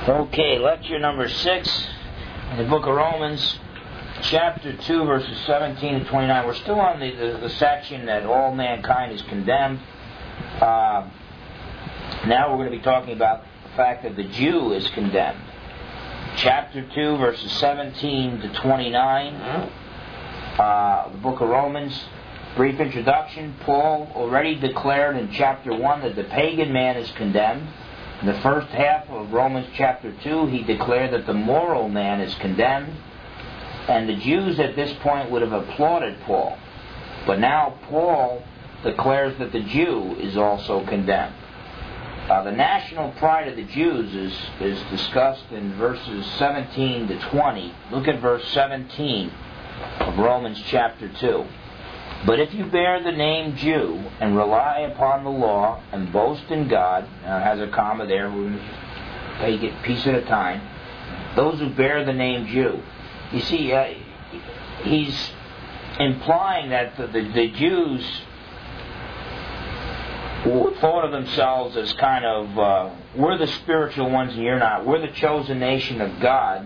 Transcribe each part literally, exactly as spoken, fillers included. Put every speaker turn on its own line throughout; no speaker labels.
Okay, lecture number six in the book of Romans, chapter two, verses seventeen to twenty-nine. We're still on the, the, the section that all mankind is condemned. Uh, now we're going to be talking about the fact that the Jew is condemned. Chapter two, verses seventeen to twenty-nine, uh, the book of Romans. Brief introduction. Paul already declared in chapter one that the pagan man is condemned. In the first half of Romans chapter two, he declared that the moral man is condemned. And the Jews at this point would have applauded Paul. But now Paul declares that the Jew is also condemned. Uh, the national pride of the Jews is, is discussed in verses seventeen to twenty. Look at verse seventeen of Romans chapter two. But if you bear the name Jew and rely upon the law and boast in God, now it has a comma there, we're going to take it a piece at a time, those who bear the name Jew. You see, uh, he's implying that the, the, the Jews thought of themselves as kind of, uh, we're the spiritual ones and you're not. We're the chosen nation of God.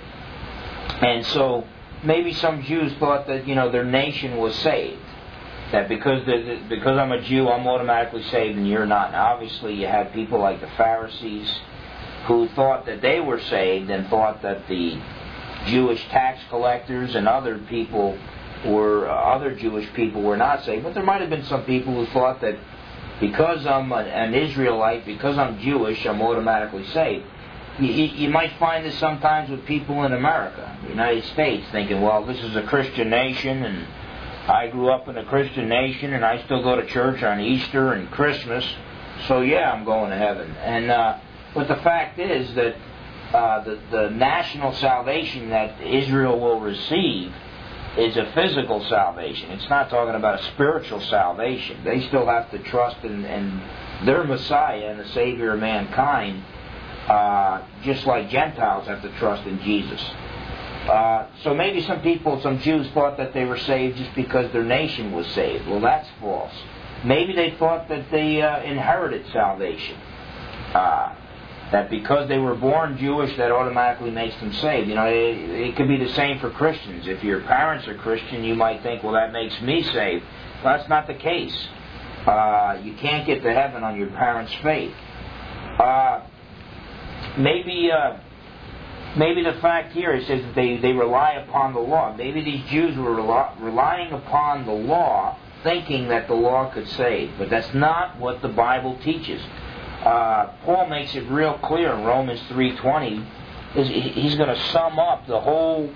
And so maybe some Jews thought that, you know, their nation was saved. That because the, because I'm a Jew, I'm automatically saved and you're not. Now, obviously, you had people like the Pharisees who thought that they were saved and thought that the Jewish tax collectors and other people were, uh, other Jewish people were not saved. But there might have been some people who thought that because I'm a, an Israelite, because I'm Jewish, I'm automatically saved. You, you might find this sometimes with people in America, the United States, thinking, well, this is a Christian nation, and I grew up in a Christian nation, and I still go to church on Easter and Christmas, so yeah, I'm going to heaven. And uh, but the fact is that uh, the, the national salvation that Israel will receive is a physical salvation. It's not talking about a spiritual salvation. They still have to trust in, in their Messiah and the Savior of mankind, Uh, just like Gentiles have to trust in Jesus. Uh, so maybe some people, some Jews thought that they were saved just because their nation was saved. Well, that's false. Maybe they thought that they uh, inherited salvation. Uh, that because they were born Jewish, that automatically makes them saved. You know, it, it could be the same for Christians. If your parents are Christian, you might think, well, that makes me saved. Well, that's not the case. Uh, you can't get to heaven on your parents' faith. Uh, Maybe uh, maybe the fact here, it says that they, they rely upon the law. Maybe these Jews were rely, relying upon the law, thinking that the law could save. But that's not what the Bible teaches. Uh, Paul makes it real clear in Romans three twenty. He's going to sum up the whole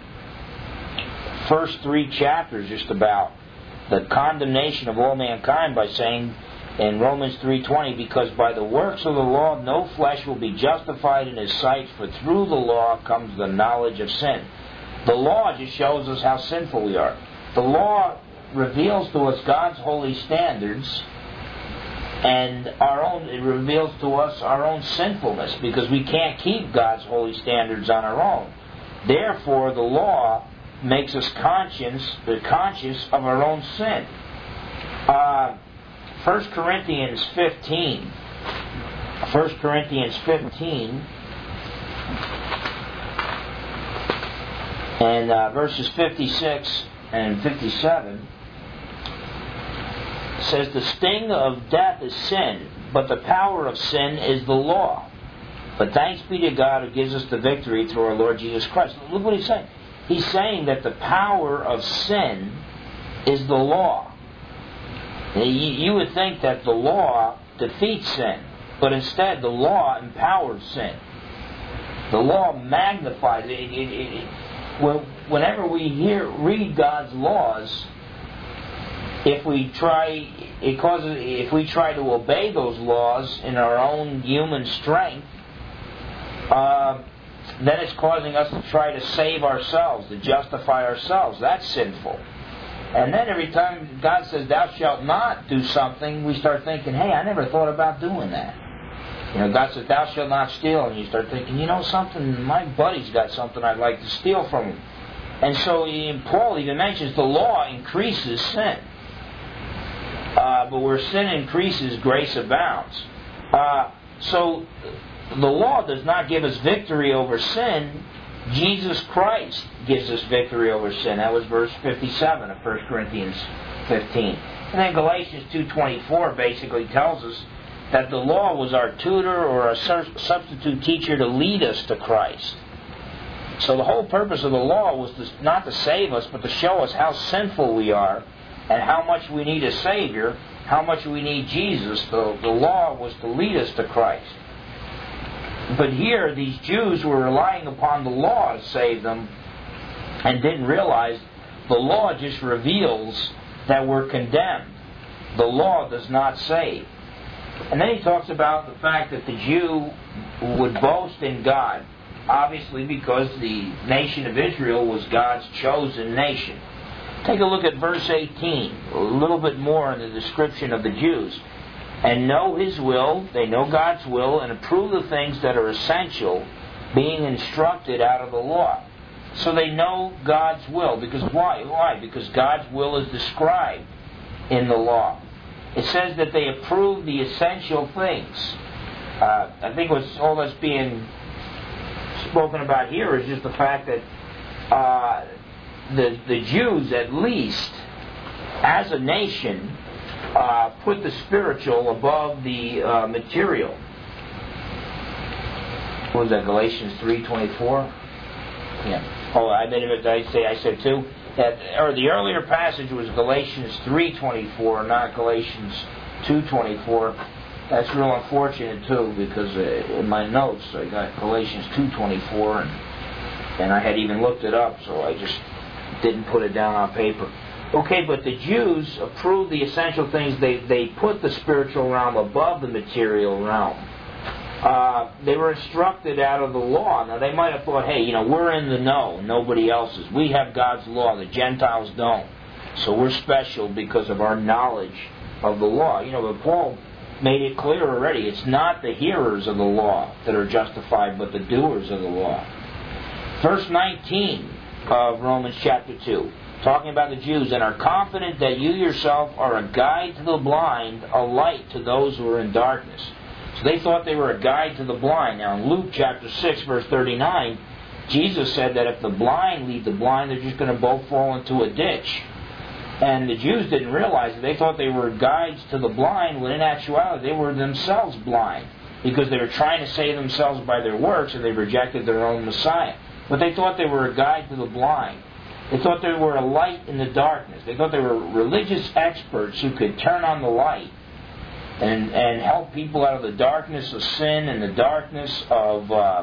first three chapters just about the condemnation of all mankind by saying, in Romans three twenty, because by the works of the law no flesh will be justified in his sight, for through the law comes the knowledge of sin. The law just shows us how sinful we are. The law reveals to us God's holy standards, and our own. It reveals to us our own sinfulness, because we can't keep God's holy standards on our own. Therefore, the law makes us conscious, conscious of our own sin. Uh, First Corinthians fifteen. First Corinthians fifteen. And uh, verses fifty-six and fifty-seven says, the sting of death is sin, but the power of sin is the law. But thanks be to God who gives us the victory through our Lord Jesus Christ. Look what he's saying. He's saying that the power of sin is the law. You would think that the law defeats sin, but instead the law empowers sin. The law magnifies it. it, it, it whenever we hear read God's laws, if we try, it causes. If we try to obey those laws in our own human strength, uh, then it's causing us to try to save ourselves, to justify ourselves. That's sinful. And then every time God says, thou shalt not do something, we start thinking, hey, I never thought about doing that. You know, God says, thou shalt not steal. And you start thinking, you know something, my buddy's got something I'd like to steal from him. And so he, Paul even mentions the law increases sin. Uh, but where sin increases, grace abounds. Uh, so the law does not give us victory over sin. Jesus Christ gives us victory over sin. That was verse fifty-seven of First Corinthians fifteen. And then Galatians two twenty-four basically tells us that the law was our tutor or a substitute teacher to lead us to Christ. So the whole purpose of the law was to, not to save us, but to show us how sinful we are and how much we need a Savior, how much we need Jesus. The, the law was to lead us to Christ. But here, these Jews were relying upon the law to save them and didn't realize the law just reveals that we're condemned. The law does not save. And then he talks about the fact that the Jew would boast in God, obviously because the nation of Israel was God's chosen nation. Take a look at verse eighteen, a little bit more in the description of the Jews. And know His will, they know God's will, and approve the things that are essential, being instructed out of the law. So they know God's will. Because why? Why? Because God's will is described in the law. It says that they approve the essential things. Uh, I think what's all that's being spoken about here is just the fact that uh, the the Jews, at least, as a nation, uh, put the spiritual above the uh, material. What was that? Galatians three twenty-four. Yeah. Oh, I made it. I say I said two. That, or the earlier passage was Galatians three twenty-four, not Galatians two twenty-four. That's real unfortunate too, because uh, in my notes I got Galatians two twenty-four, and and I had even looked it up, so I just didn't put it down on paper. Okay, but the Jews approved the essential things. They they put the spiritual realm above the material realm. Uh, they were instructed out of the law. Now, they might have thought, hey, you know, we're in the know. Nobody else is. We have God's law. The Gentiles don't. So we're special because of our knowledge of the law. You know, but Paul made it clear already. It's not the hearers of the law that are justified, but the doers of the law. Verse nineteen of Romans chapter two, talking about the Jews, and are confident that you yourself are a guide to the blind, a light to those who are in darkness. So they thought they were a guide to the blind. Now in Luke chapter six, verse thirty-nine, Jesus said that if the blind lead the blind, they're just going to both fall into a ditch. And the Jews didn't realize it. They thought they were guides to the blind, when in actuality they were themselves blind, because they were trying to save themselves by their works, and they rejected their own Messiah. But they thought they were a guide to the blind. They thought they were a light in the darkness. They thought they were religious experts who could turn on the light and and help people out of the darkness of sin and the darkness of uh,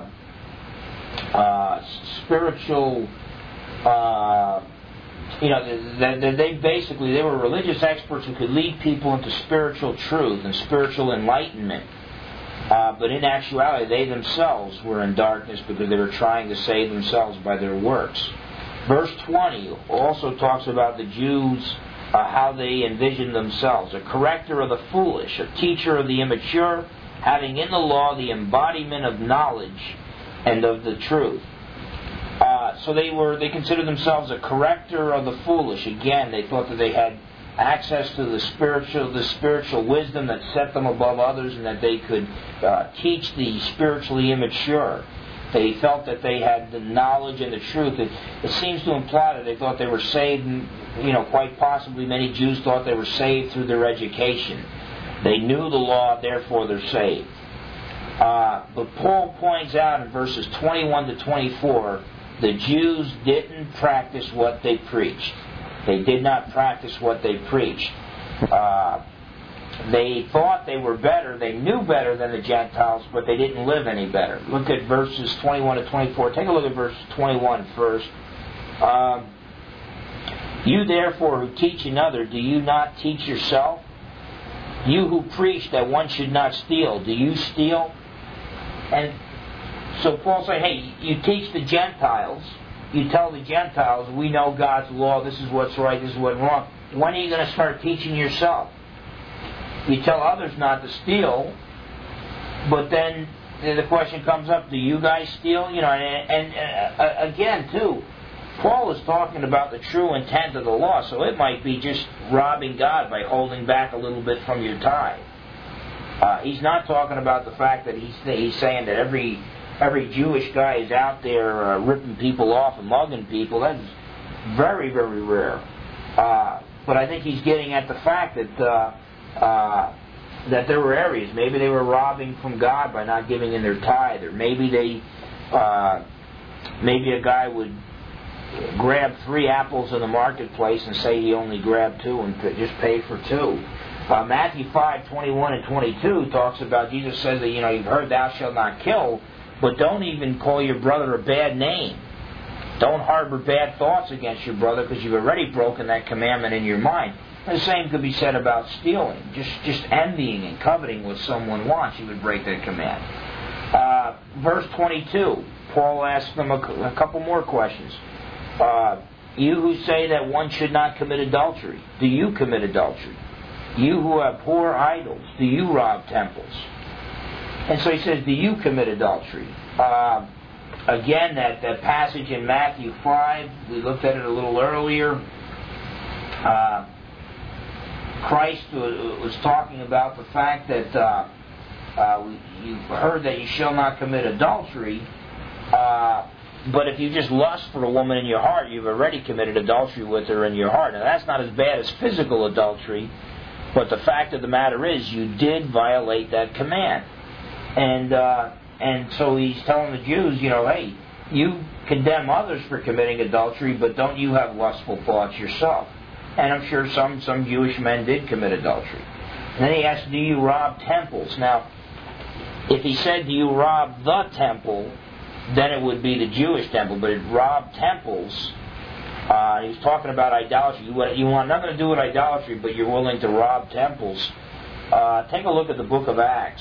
uh, spiritual. Uh, you know, they, they basically they were religious experts who could lead people into spiritual truth and spiritual enlightenment. Uh, but in actuality, they themselves were in darkness because they were trying to save themselves by their works. Verse twenty also talks about the Jews, uh, how they envisioned themselves. A corrector of the foolish, a teacher of the immature, having in the law the embodiment of knowledge and of the truth. Uh, so they were they considered themselves a corrector of the foolish. Again, they thought that they had access to the spiritual the spiritual wisdom that set them above others, and that they could uh, teach the spiritually immature. They felt that they had the knowledge and the truth. It, it seems to imply that they thought they were saved. You know, quite possibly many Jews thought they were saved through their education. They knew the law, therefore they're saved. Uh, but Paul points out in verses twenty-one to twenty-four, the Jews didn't practice what they preached. They did not practice what they preached. Uh, they thought they were better. They knew better than the Gentiles, but they didn't live any better. Look at verses twenty-one to twenty-four. Take a look at verse twenty-one first. Um, you therefore who teach another, do you not teach yourself? You who preach that one should not steal, do you steal? And so Paul said, hey, you teach the Gentiles. You tell the Gentiles, we know God's law, this is what's right, this is what's wrong. When are you going to start teaching yourself? You tell others not to steal, but then the question comes up, do you guys steal? You know, and, and uh, again, too, Paul is talking about the true intent of the law, so it might be just robbing God by holding back a little bit from your tithe. Uh, he's not talking about the fact that he's he's saying that every every Jewish guy is out there uh, ripping people off and mugging people. That's very, very rare. Uh, but I think he's getting at the fact that uh, uh, that there were areas. Maybe they were robbing from God by not giving in their tithe, or maybe they uh, maybe a guy would grab three apples in the marketplace and say he only grabbed two and just pay for two. Uh, Matthew five, twenty-one and twenty-two talks about, Jesus says that, you know, you've heard thou shalt not kill, but don't even call your brother a bad name. Don't harbor bad thoughts against your brother, because you've already broken that commandment in your mind. And the same could be said about stealing. Just just envying and coveting what someone wants, you would break that command. Uh, verse twenty-two, Paul asks them a, a couple more questions. Uh, you who say that one should not commit adultery, do you commit adultery? You who abhor idols, do you rob temples? And so he says, do you commit adultery? Uh, again, that, that passage in Matthew five, we looked at it a little earlier. Uh, Christ was talking about the fact that uh, uh, you've heard that you shall not commit adultery. Uh, But if you just lust for a woman in your heart, you've already committed adultery with her in your heart. Now, that's not as bad as physical adultery, but the fact of the matter is you did violate that command. And uh, and so he's telling the Jews, you know, hey, you condemn others for committing adultery, but don't you have lustful thoughts yourself? And I'm sure some, some Jewish men did commit adultery. And then he asks, do you rob temples? Now, if he said, do you rob the temple, then it would be the Jewish temple, but it robbed temples. Uh, he was talking about idolatry. You, you want nothing to do with idolatry, but you're willing to rob temples. Uh, take a look at the book of Acts.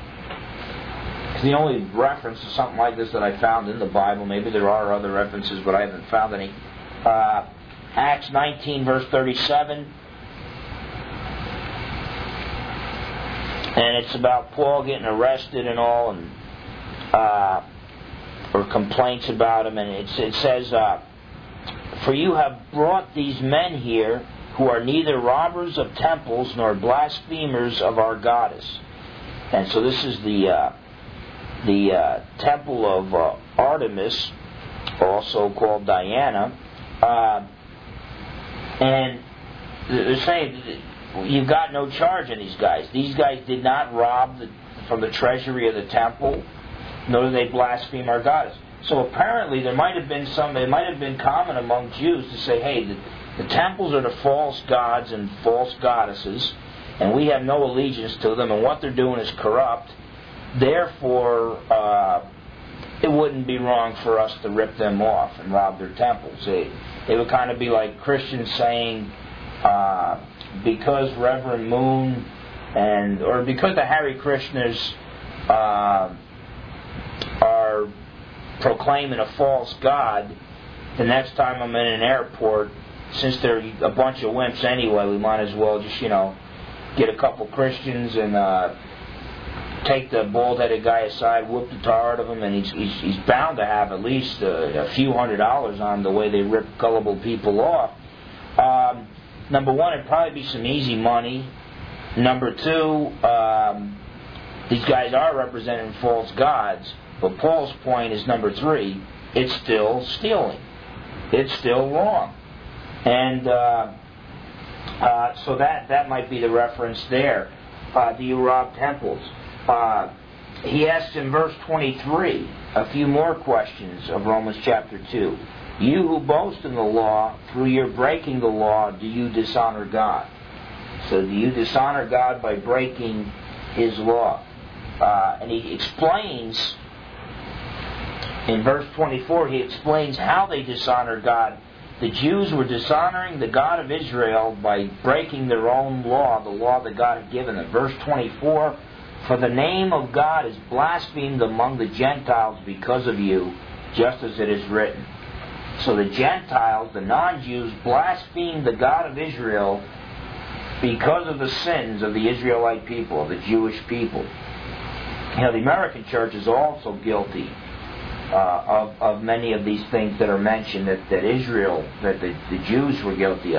It's the only reference to something like this that I found in the Bible. Maybe there are other references, but I haven't found any. Uh, Acts nineteen, verse thirty-seven. And it's about Paul getting arrested and all, and uh, or complaints about him, and it, it says, uh, for you have brought these men here who are neither robbers of temples nor blasphemers of our goddess. And so this is the uh, the uh, temple of uh, Artemis, also called Diana, uh, and they're saying you've got no charge on these guys. These guys did not rob the, from the treasury of the temple, nor do they blaspheme our goddess. So apparently there might have been some, it might have been common among Jews to say, hey, the, the temples are the false gods and false goddesses, and we have no allegiance to them, and what they're doing is corrupt. Therefore, uh, it wouldn't be wrong for us to rip them off and rob their temples. It, it would kind of be like Christians saying, uh, because Reverend Moon and, or because the Hare Krishnas uh, are proclaiming a false god, the next time I'm in an airport, since they're a bunch of wimps anyway, we might as well just, you know, get a couple Christians and uh, take the bald-headed guy aside, whoop the tar out of him, and he's, he's, he's bound to have at least a, a few hundred dollars on the way they rip gullible people off. Um, number one, it'd probably be some easy money. Number two, um, these guys are representing false gods. But Paul's point is number three, it's still stealing. It's still wrong. And uh, uh, so that, that might be the reference there. Uh, do you rob temples? Uh, he asks in verse twenty-three a few more questions of Romans chapter two. You who boast in the law, through your breaking the law, do you dishonor God? So do you dishonor God by breaking His law? Uh, and he explains, in verse twenty-four, he explains how they dishonor God. The Jews were dishonoring the God of Israel by breaking their own law, the law that God had given them. Verse twenty-four, for the name of God is blasphemed among the Gentiles because of you, just as it is written. So the Gentiles, the non-Jews, blasphemed the God of Israel because of the sins of the Israelite people, of the Jewish people. You know, the American church is also guilty uh, of, of many of these things that are mentioned that, that Israel, that the, the Jews were guilty of.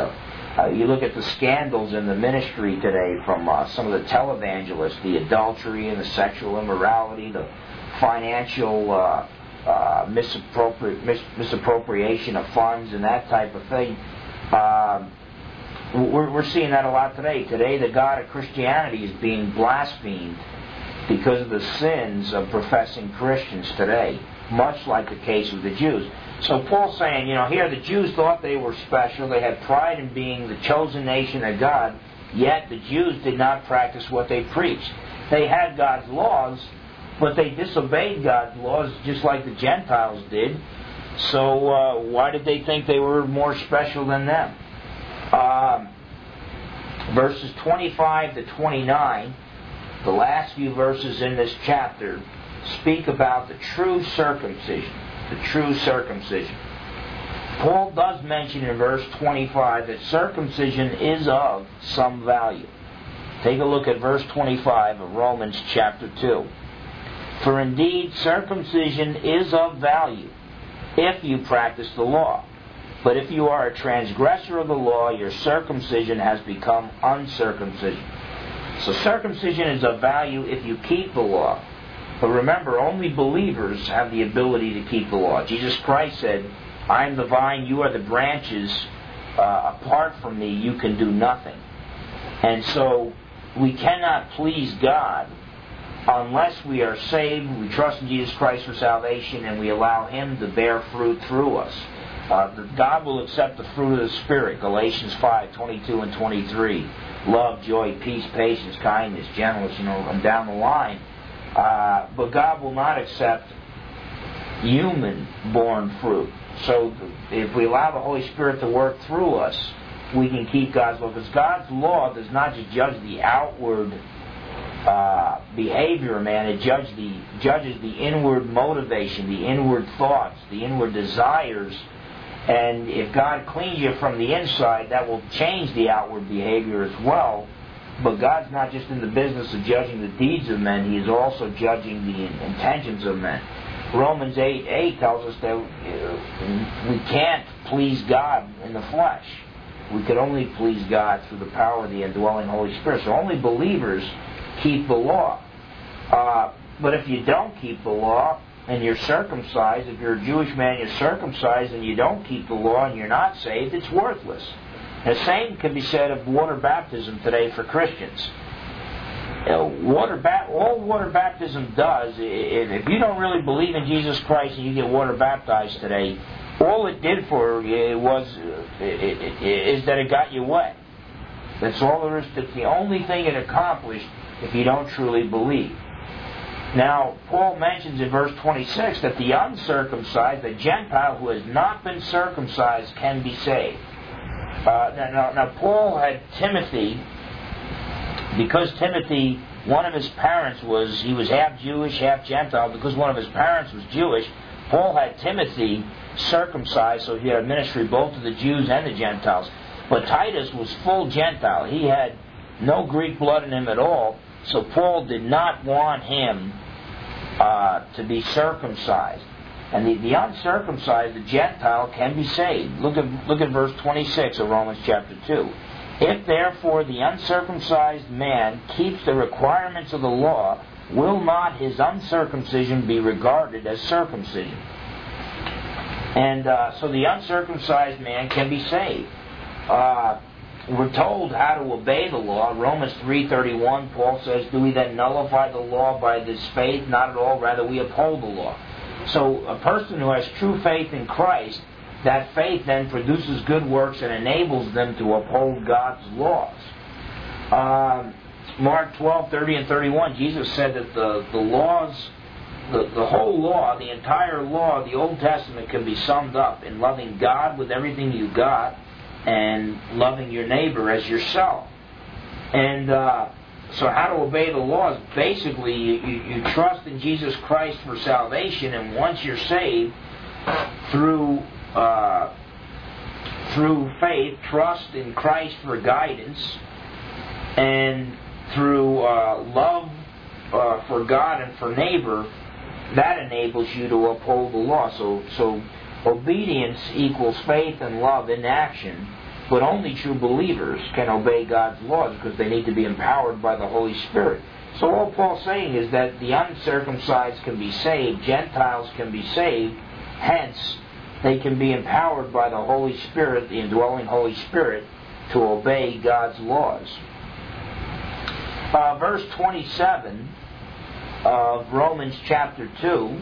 Uh, you look at the scandals in the ministry today from uh, some of the televangelists, the adultery and the sexual immorality, the financial uh, uh, misappropri- mis- misappropriation of funds and that type of thing. Uh, we're, we're seeing that a lot today. Today the God of Christianity is being blasphemed because of the sins of professing Christians today, much like the case with the Jews. So Paul's saying, you know, here the Jews thought they were special. They had pride in being the chosen nation of God, yet the Jews did not practice what they preached. They had God's laws, but they disobeyed God's laws just like the Gentiles did. So uh, why did they think they were more special than them? Um, verses twenty-five to twenty-nine, the last few verses in this chapter, speak about the true circumcision. The true circumcision. Paul does mention in verse twenty-five that circumcision is of some value. Take a look at verse twenty-five of Romans chapter two. For indeed circumcision is of value if you practice the law. But if you are a transgressor of the law, your circumcision has become uncircumcision. So circumcision is of value if you keep the law. But remember, only believers have the ability to keep the law. Jesus Christ said, I am the vine, you are the branches. Uh, apart from me, you can do nothing. And so, we cannot please God unless we are saved, we trust in Jesus Christ for salvation, and we allow Him to bear fruit through us. Uh, God will accept the fruit of the Spirit, Galatians five, twenty-two and twenty-three. Love, joy, peace, patience, kindness, gentleness, you know, and down the line. Uh, but God will not accept human-born fruit. So if we allow the Holy Spirit to work through us, we can keep God's law. Because God's law does not just judge the outward uh, behavior of man, it judge the, judges the inward motivation, the inward thoughts, the inward desires. And if God cleans you from the inside, that will change the outward behavior as well. But God's not just in the business of judging the deeds of men, He is also judging the intentions of men. Romans eight eight tells us that we can't please God in the flesh. We could only please God through the power of the indwelling Holy Spirit. So only believers keep the law. Uh, but if you don't keep the law and you're circumcised, if you're a Jewish man, you're circumcised and you don't keep the law and you're not saved, it's worthless. The same can be said of water baptism today for Christians. You know, water ba- all water baptism does, if you don't really believe in Jesus Christ and you get water baptized today, all it did for you was is that it got you wet. That's all there is. That's the only thing it accomplished if you don't truly believe. Now, Paul mentions in verse twenty-six that the uncircumcised, the Gentile who has not been circumcised, can be saved. Uh, now, now, Paul had Timothy, because Timothy, one of his parents was, he was half Jewish, half Gentile, because one of his parents was Jewish, Paul had Timothy circumcised, so he had a ministry both to the Jews and the Gentiles. But Titus was full Gentile. He had no Greek blood in him at all, so Paul did not want him uh, to be circumcised. And the, the uncircumcised, the Gentile, can be saved. Look at look at verse twenty-six of Romans chapter two. If therefore the uncircumcised man keeps the requirements of the law, will not his uncircumcision be regarded as circumcision? And uh, so the uncircumcised man can be saved. Uh, we're told how to obey the law. Romans three thirty-one, Paul says, do we then nullify the law by this faith? Not at all, rather we uphold the law. So a person who has true faith in Christ, that faith then produces good works and enables them to uphold God's laws. Um, Mark twelve thirty and thirty-one, Jesus said that the, the laws, the, the whole law, the entire law of the Old Testament can be summed up in loving God with everything you got and loving your neighbor as yourself. And uh, so how to obey the laws, basically you, you, you trust in Jesus Christ for salvation, and once you're saved, through uh, through faith, trust in Christ for guidance, and through uh, love uh, for God and for neighbor, that enables you to uphold the law. So, so obedience equals faith and love in action, But only true believers can obey God's laws because they need to be empowered by the Holy Spirit. So all Paul's saying is that the uncircumcised can be saved, Gentiles can be saved, hence they can be empowered by the Holy Spirit, the indwelling Holy Spirit, to obey God's laws. Uh, verse twenty-seven of Romans chapter two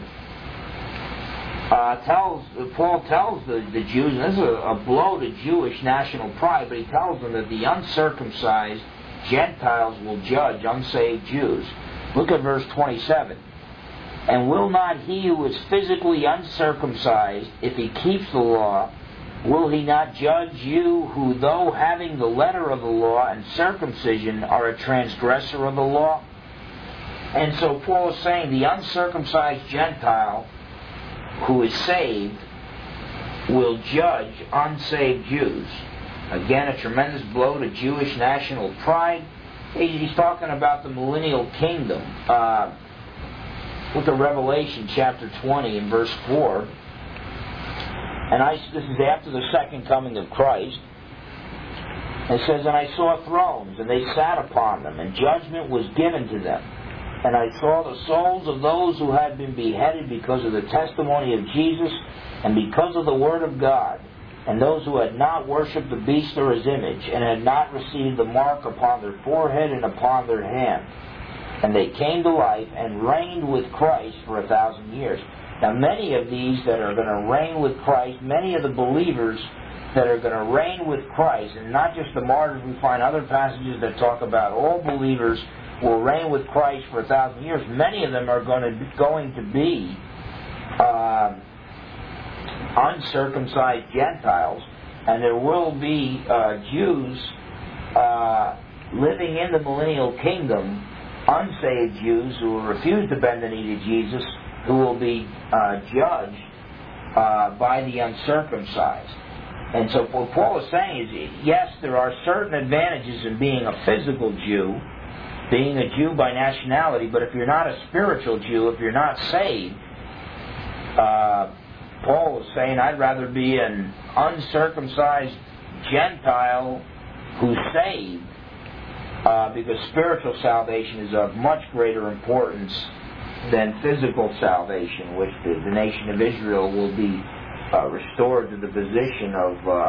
uh, tells Paul tells the, the Jews, and this is a, a blow to Jewish national pride, but he tells them that the uncircumcised Gentiles will judge unsaved Jews. Look at verse twenty-seven. And will not he who is physically uncircumcised, if he keeps the law, will he not judge you who, though having the letter of the law and circumcision, are a transgressor of the law? And so Paul is saying the uncircumcised Gentile who is saved will judge unsaved Jews. Again, a tremendous blow to Jewish national pride. He's talking about the millennial kingdom. Uh, look at Revelation chapter twenty and verse four. And I, this is after the second coming of Christ. It says, and I saw thrones, and they sat upon them, and judgment was given to them. And I saw the souls of those who had been beheaded because of the testimony of Jesus, and because of the word of God, and those who had not worshipped the beast or his image, and had not received the mark upon their forehead and upon their hand. And they came to life and reigned with Christ for a thousand years. Now many of these that are going to reign with Christ, many of the believers that are going to reign with Christ, and not just the martyrs, we find other passages that talk about all believers will reign with Christ for a thousand years. Many of them are going to be, going to be uh, uncircumcised Gentiles, and there will be uh, Jews uh, living in the millennial kingdom, unsaved Jews who will refuse to bend the knee to Jesus, who will be uh, judged uh, by the uncircumcised. And so what Paul is saying is, yes, there are certain advantages in being a physical Jew, being a Jew by nationality, but if you're not a spiritual Jew, if you're not saved, uh, Paul is saying, I'd rather be an uncircumcised Gentile who's saved, uh, because spiritual salvation is of much greater importance than physical salvation, which the, the nation of Israel will be uh, restored to the position of uh,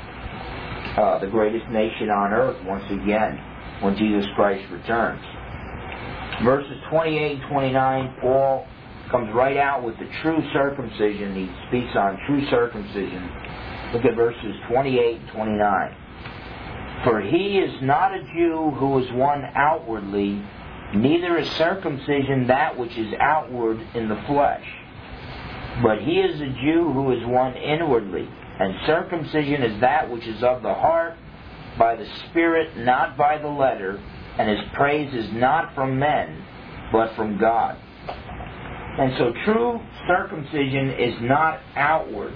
uh, the greatest nation on earth once again when Jesus Christ returns. Verses twenty-eight and twenty-nine, Paul comes right out with the true circumcision. He speaks on true circumcision. Look at verses twenty-eight and twenty-nine. For he is not a Jew who is one outwardly, neither is circumcision that which is outward in the flesh. But he is a Jew who is one inwardly, and circumcision is that which is of the heart, by the Spirit, not by the letter, and his praise is not from men, but from God. And so true circumcision is not outward.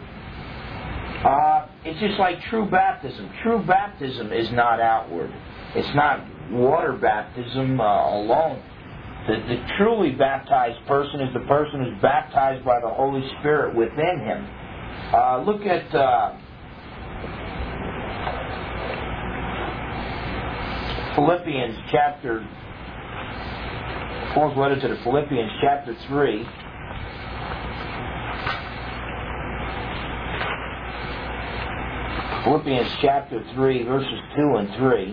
Uh, it's just like true baptism. True baptism is not outward. It's not water baptism uh, alone. The, the truly baptized person is the person who's baptized by the Holy Spirit within him. Uh, look at uh, Philippians chapter, Paul's letter to the Philippians chapter three. Philippians chapter three, verses two and three.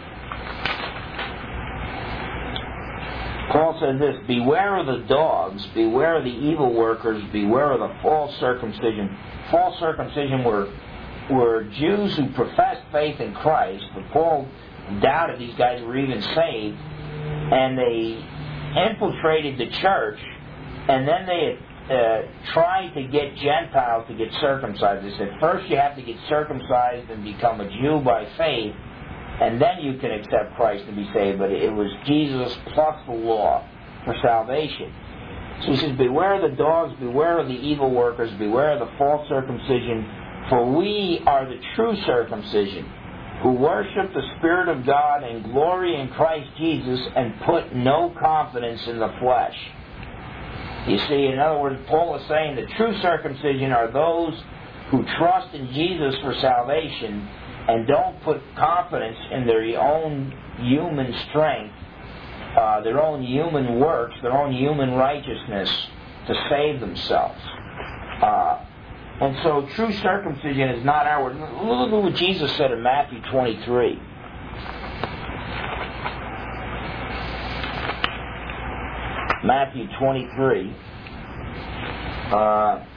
Paul says this, beware of the dogs, beware of the evil workers, beware of the false circumcision. False circumcision were, were Jews who professed faith in Christ, but Paul doubted these guys were even saved, and they infiltrated the church, and then they uh, tried to get Gentiles to get circumcised. They said, first you have to get circumcised and become a Jew by faith, and then you can accept Christ and be saved. But it was Jesus plus the law for salvation. So he says, beware of the dogs, beware of the evil workers, beware of the false circumcision, for we are the true circumcision, who worship the Spirit of God and glory in Christ Jesus and put no confidence in the flesh. You see, in other words, Paul is saying the true circumcision are those who trust in Jesus for salvation, and don't put confidence in their own human strength, uh, their own human works, their own human righteousness to save themselves. Uh, and so true circumcision is not outward. Look at what Jesus said in Matthew twenty-three. Matthew twenty-three. Uh,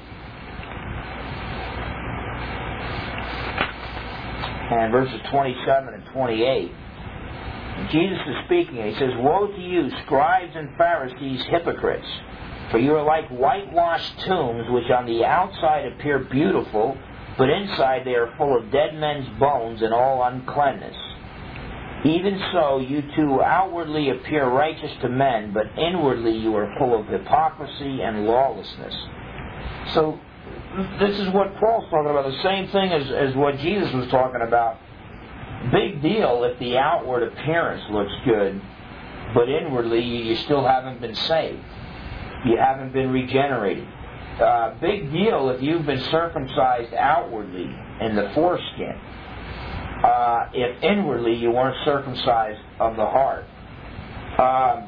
and verses twenty-seven and twenty-eight. Jesus is speaking, and he says, "Woe to you, scribes and Pharisees, hypocrites! For you are like whitewashed tombs, which on the outside appear beautiful, but inside they are full of dead men's bones and all uncleanness. Even so, you too outwardly appear righteous to men, but inwardly you are full of hypocrisy and lawlessness." So, this is what Paul's talking about, the same thing as, as what Jesus was talking about. Big deal if the outward appearance looks good, but inwardly you still haven't been saved. You haven't been regenerated. Uh, big deal if you've been circumcised outwardly in the foreskin, uh, if inwardly you weren't circumcised of the heart. Um,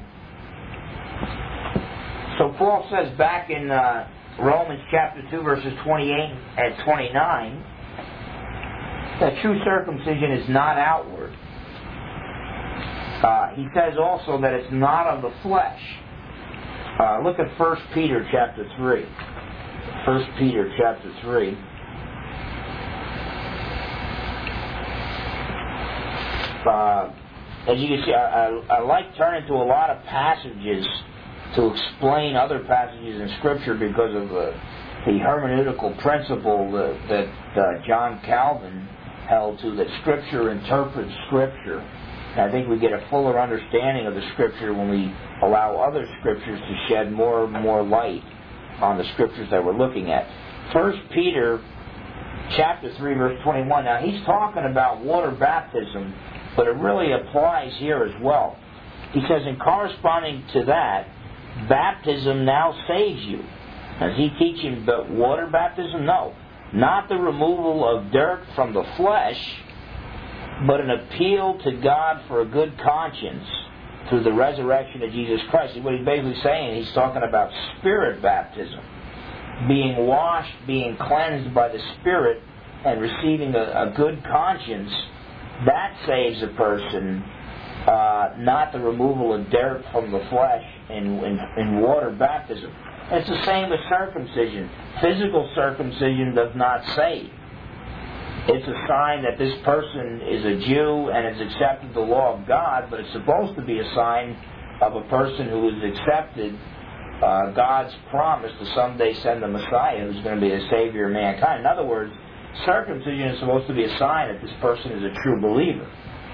so Paul says back in uh, Romans chapter two, verses twenty-eight and twenty-nine, that true circumcision is not outward. Uh, he says also that it's not of the flesh. Uh, look at First Peter chapter three. First Peter chapter three. Uh, as you can see, I, I, I like turning to a lot of passages to explain other passages in Scripture because of uh, the hermeneutical principle that, that uh, John Calvin held to, that Scripture interprets Scripture. And I think we get a fuller understanding of the Scripture when we allow other Scriptures to shed more and more light on the Scriptures that we're looking at. First Peter chapter three, verse twenty-one. Now, he's talking about water baptism, but it really applies here as well. He says, "In corresponding to that, baptism now saves you." Is he teaching the water baptism? No. Not the removal of dirt from the flesh, but an appeal to God for a good conscience through the resurrection of Jesus Christ. What he's basically saying, he's talking about Spirit baptism. Being washed, being cleansed by the Spirit, and receiving a, a good conscience, that saves a person, uh, not the removal of dirt from the flesh in, in, in water baptism. It's the same with circumcision. Physical circumcision does not save. It's a sign that this person is a Jew and has accepted the law of God, but it's supposed to be a sign of a person who has accepted uh, God's promise to someday send the Messiah who's going to be the Savior of mankind. In other words, circumcision is supposed to be a sign that this person is a true believer.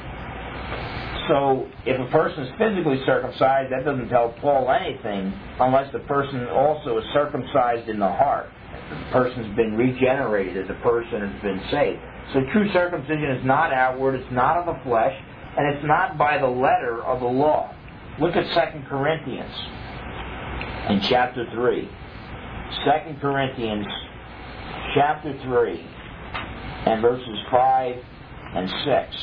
So, if a person is physically circumcised, that doesn't tell Paul anything unless the person also is circumcised in the heart. The person's been regenerated as a person has been saved. So true circumcision is not outward, it's not of the flesh, and it's not by the letter of the law. Look at Second Corinthians in chapter three. Second Corinthians chapter three and verses five and six.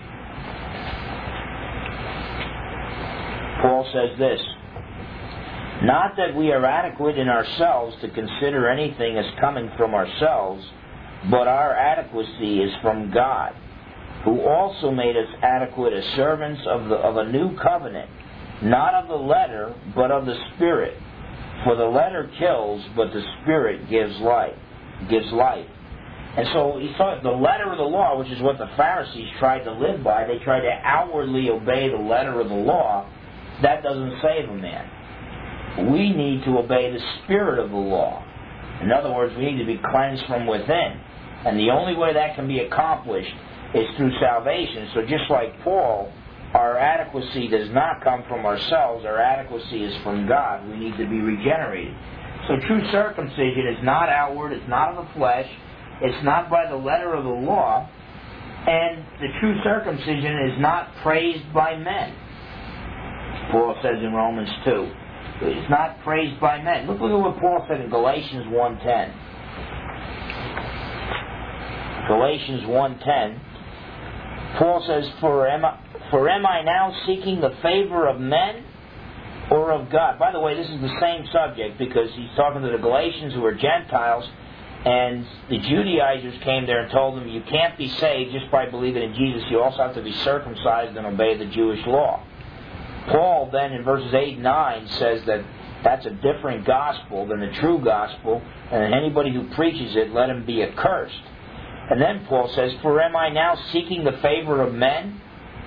Paul says this, "Not that we are adequate in ourselves to consider anything as coming from ourselves, but our adequacy is from God, who also made us adequate as servants of, the, of a new covenant, not of the letter, but of the Spirit. For the letter kills, but the Spirit gives life." Gives life. And so he thought the letter of the law, which is what the Pharisees tried to live by, they tried to outwardly obey the letter of the law. That doesn't save a man. We need to obey the spirit of the law. In other words, we need to be cleansed from within. And the only way that can be accomplished is through salvation. So just like Paul, our adequacy does not come from ourselves. Our adequacy is from God. We need to be regenerated. So true circumcision is not outward. It's not of the flesh. It's not by the letter of the law. And the true circumcision is not praised by men. Paul says in Romans two. It's not praised by men. Look, look at what Paul said in Galatians one ten. Galatians one ten. Paul says, for am, I, for am I now seeking the favor of men or of God? By the way, this is the same subject because he's talking to the Galatians who are Gentiles, and the Judaizers came there and told them you can't be saved just by believing in Jesus. You also have to be circumcised and obey the Jewish law. Paul then in verses eight and nine says that that's a different gospel than the true gospel, and that anybody who preaches it, let him be accursed. And then Paul says, for am I now seeking the favor of men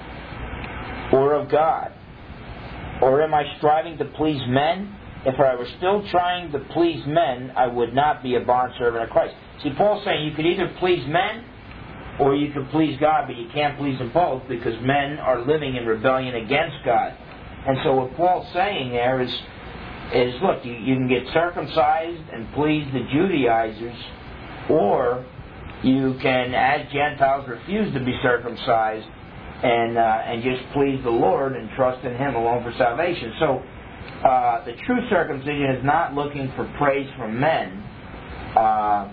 or of God? Or am I striving to please men? If I were still trying to please men, I would not be a bondservant of Christ. See, Paul's saying you could either please men or you could please God, but you can't please them both because men are living in rebellion against God. And so what Paul's saying there is, is look, you, you can get circumcised and please the Judaizers, or you can, as Gentiles, refuse to be circumcised and uh, and just please the Lord and trust in Him alone for salvation. So uh, the true circumcision is not looking for praise from men. Uh,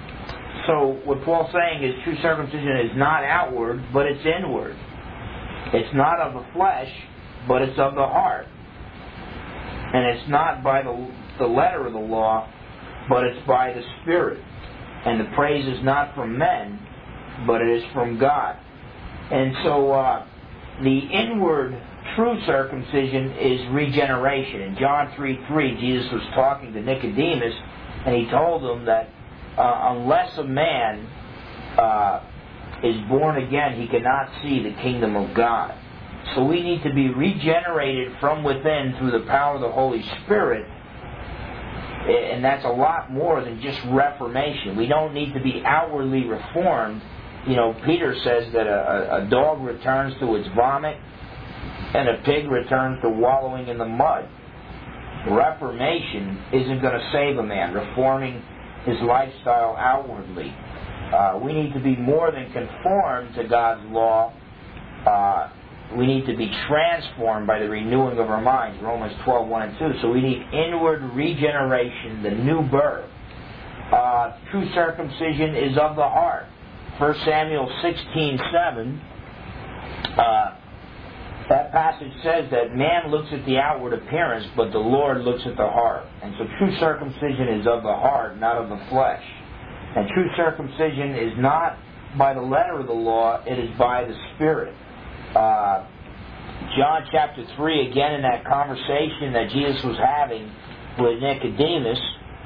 so what Paul's saying is true circumcision is not outward, but it's inward. It's not of the flesh, but it's of the heart. And it's not by the, the letter of the law, but it's by the Spirit. And the praise is not from men, but it is from God. And so uh, the inward true circumcision is regeneration. In John three three, Jesus was talking to Nicodemus, and He told him that uh, unless a man uh, is born again, he cannot see the kingdom of God. So we need to be regenerated from within through the power of the Holy Spirit. And that's a lot more than just reformation. We don't need to be outwardly reformed. You know, Peter says that a, a dog returns to its vomit and a pig returns to wallowing in the mud. Reformation isn't going to save a man, reforming his lifestyle outwardly. Uh, we need to be more than conformed to God's law. Uh, we need to be transformed by the renewing of our minds, Romans twelve, one and two. So we need inward regeneration, the new birth. Uh, true circumcision is of the heart. First Samuel sixteen, seven, uh, that passage says that man looks at the outward appearance, but the Lord looks at the heart. And so true circumcision is of the heart, not of the flesh. And true circumcision is not by the letter of the law, it is by the Spirit. Uh, John chapter three, again in that conversation that Jesus was having with Nicodemus,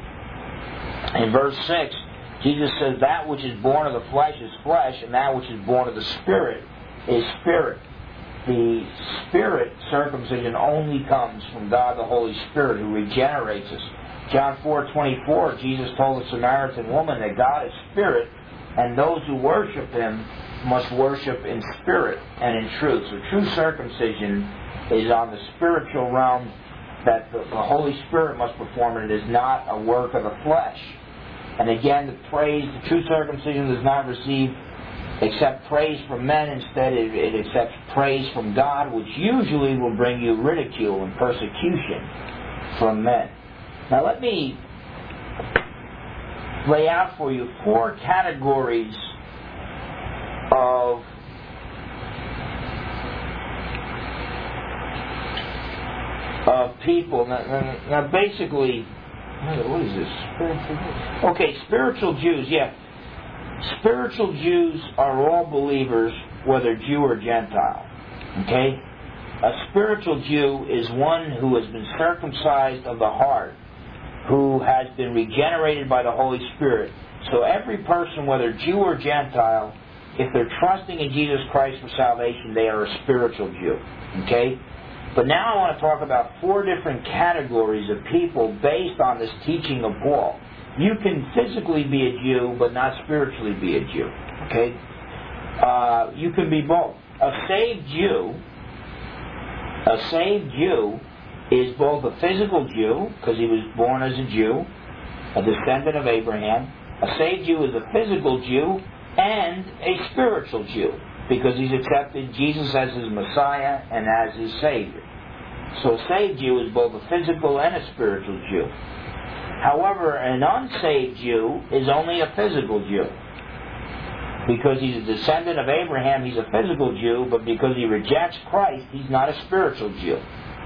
in verse six, Jesus says, that which is born of the flesh is flesh, and that which is born of the Spirit is spirit. The Spirit circumcision only comes from God the Holy Spirit who regenerates us. John four twenty-four, Jesus told the Samaritan woman that God is Spirit, and those who worship Him must worship in spirit and in truth. So true circumcision is on the spiritual realm that the, the Holy Spirit must perform, and it is not a work of the flesh. And again, the praise, the true circumcision does not receive accept praise from men. Instead, it, it accepts praise from God, which usually will bring you ridicule and persecution from men. Now let me lay out for you four categories of of people. Now, now, now basically, what is this? Spiritual? Okay, spiritual Jews, yeah. Spiritual Jews are all believers, whether Jew or Gentile. Okay? A spiritual Jew is one who has been circumcised of the heart, who has been regenerated by the Holy Spirit. So every person, whether Jew or Gentile, if they're trusting in Jesus Christ for salvation, they are a spiritual Jew. Okay? But now I want to talk about four different categories of people based on this teaching of Paul. You can physically be a Jew, but not spiritually be a Jew. Okay? Uh, you can be both. A saved Jew, a saved Jew is both a physical Jew, because he was born as a Jew, a descendant of Abraham. A saved Jew is a physical Jew and a spiritual Jew, because he's accepted Jesus as his Messiah and as his Savior. So a saved Jew is both a physical and a spiritual Jew. However, an unsaved Jew is only a physical Jew. Because he's a descendant of Abraham, he's a physical Jew, but because he rejects Christ, he's not a spiritual Jew.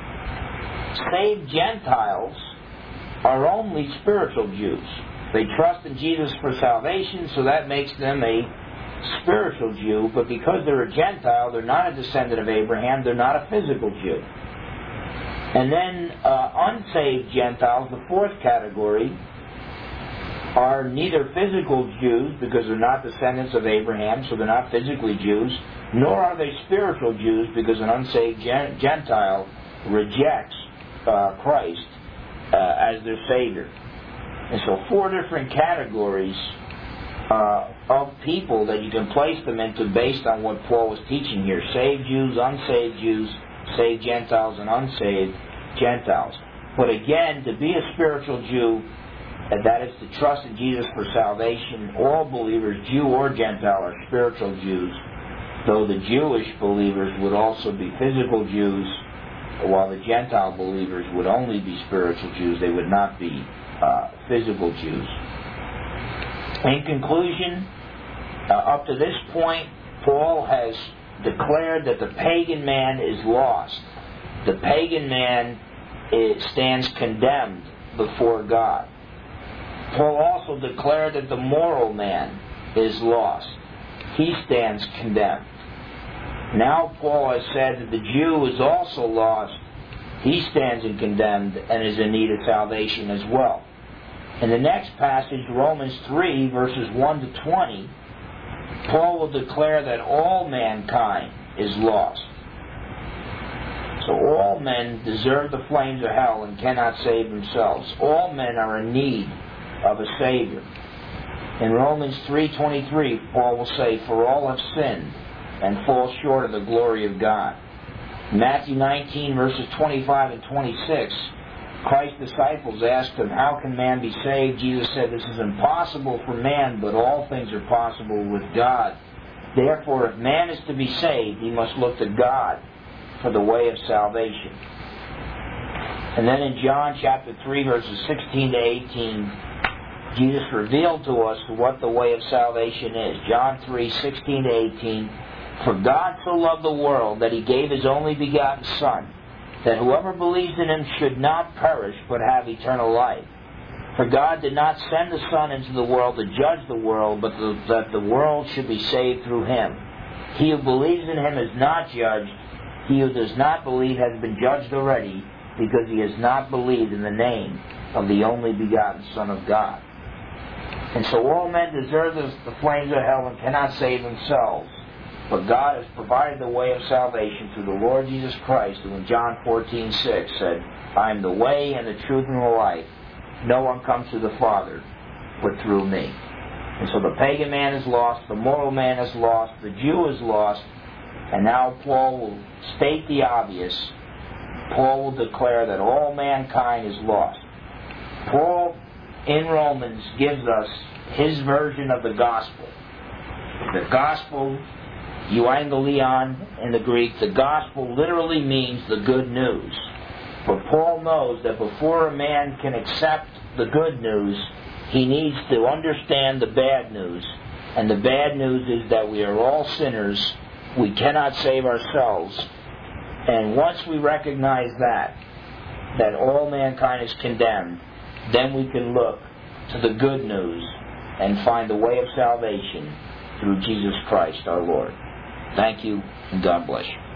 Saved Gentiles are only spiritual Jews. They trust in Jesus for salvation, so that makes them a spiritual Jew, but because they're a Gentile, they're not a descendant of Abraham, they're not a physical Jew. And then uh, unsaved Gentiles, the fourth category, are neither physical Jews, because they're not descendants of Abraham, so they're not physically Jews, nor are they spiritual Jews, because an unsaved Gentile rejects uh, Christ uh, as their Savior. And so four different categories uh, of people that you can place them into based on what Paul was teaching here. Saved Jews, unsaved Jews, saved Gentiles, and unsaved Gentiles. But again, to be a spiritual Jew, and that is to trust in Jesus for salvation, all believers, Jew or Gentile, are spiritual Jews, though the Jewish believers would also be physical Jews, while the Gentile believers would only be spiritual Jews. They would not be uh, physical Jews. In conclusion, uh, up to this point, Paul has declared that the pagan man is lost. The pagan man is, stands condemned before God. Paul also declared that the moral man is lost. He stands condemned. Now Paul has said that the Jew is also lost. He stands in condemned and is in need of salvation as well. In the next passage, Romans three, verses one to twenty, Paul will declare that all mankind is lost. So all men deserve the flames of hell and cannot save themselves. All men are in need of a Savior. In Romans three twenty-three, Paul will say, "For all have sinned and fall short of the glory of God." In Matthew nineteen, verses twenty-five and twenty-six, Christ's disciples asked him, "How can man be saved?" Jesus said, "This is impossible for man, but all things are possible with God. Therefore, if man is to be saved, he must look to God for the way of salvation." And then in John chapter three, verses sixteen to eighteen, Jesus revealed to us what the way of salvation is. John three, sixteen to eighteen, "For God so loved the world that He gave His only begotten Son, that whoever believes in Him should not perish but have eternal life. For God did not send the Son into the world to judge the world, but the, that the world should be saved through Him. He who believes in Him is not judged. He who does not believe has been judged already, because he has not believed in the name of the only begotten Son of God." And so all men deserve the flames of hell and cannot save themselves. But God has provided the way of salvation through the Lord Jesus Christ, who in John fourteen six said, "I am the way and the truth and the life. No one comes to the Father but through me." And so the pagan man is lost, the moral man is lost, the Jew is lost, and now Paul will state the obvious. Paul will declare that all mankind is lost. Paul, in Romans, gives us his version of the gospel. The gospel, euangelion in the Greek, the gospel literally means the good news. But Paul knows that before a man can accept the good news, he needs to understand the bad news. And the bad news is that we are all sinners. We cannot save ourselves. And once we recognize that, that all mankind is condemned, then we can look to the good news and find the way of salvation through Jesus Christ our Lord. Thank you, and God bless you.